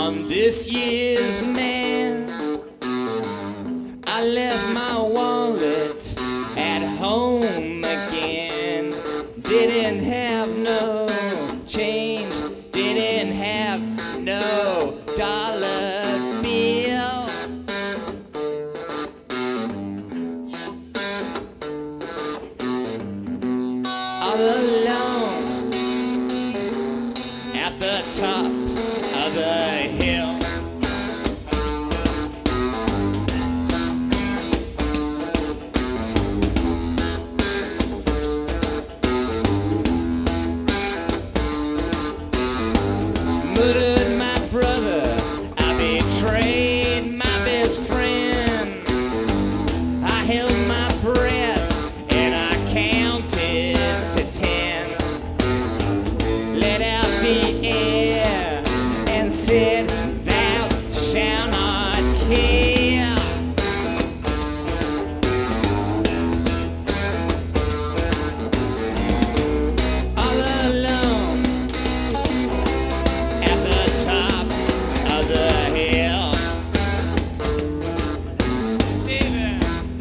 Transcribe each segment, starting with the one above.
I'm this year's man. I left my wallet at home again. Didn't have no change, didn't have no dollar bill. All alone at the top of the hill. Murdered my brother, I betrayed my best friend. I held my breath and I counted to 10. Let out the air and said, thou shalt not kill. All alone at the top of the hill. Steven.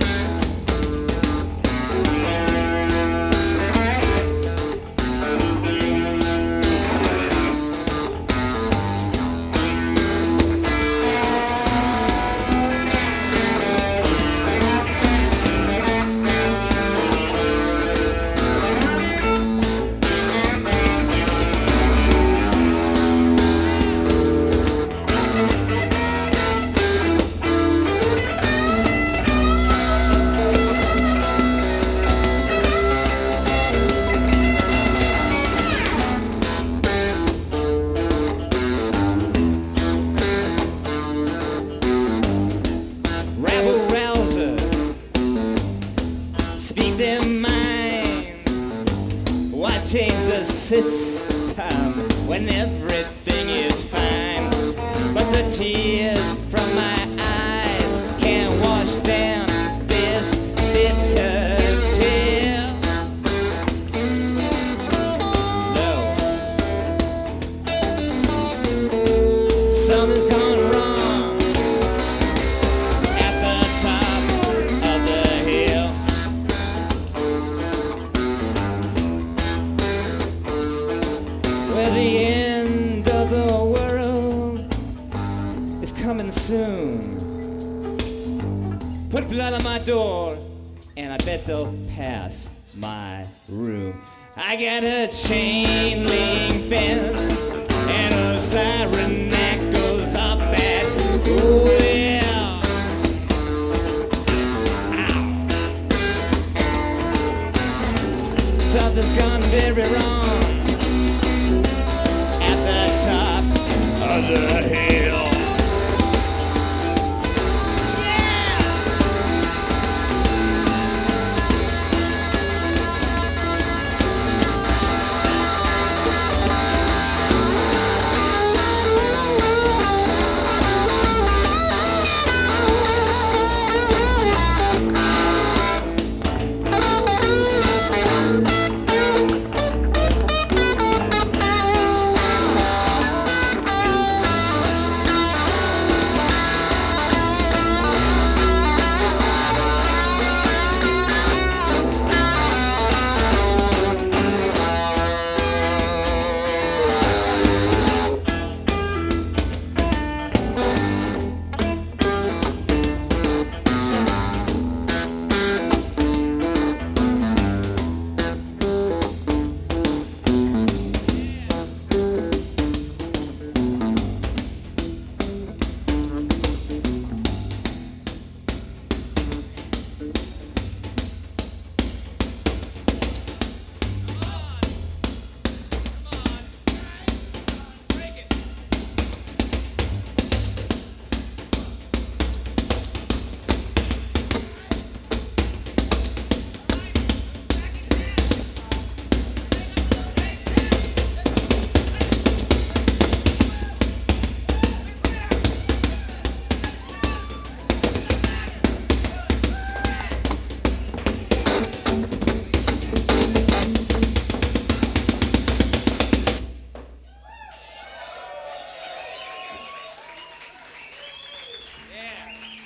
Rabble-rousers speak their minds. Why change the system when everything is fine? But the tears from my eyes can't wash down this bitter pill. No. Something's gone wrong at the top of the hill. Where the end of the world is coming soon. Put blood on my door, and I bet they'll pass my room. I got a chain link fence and a siren that goes up at will. Something's gone very wrong at the top of the hill.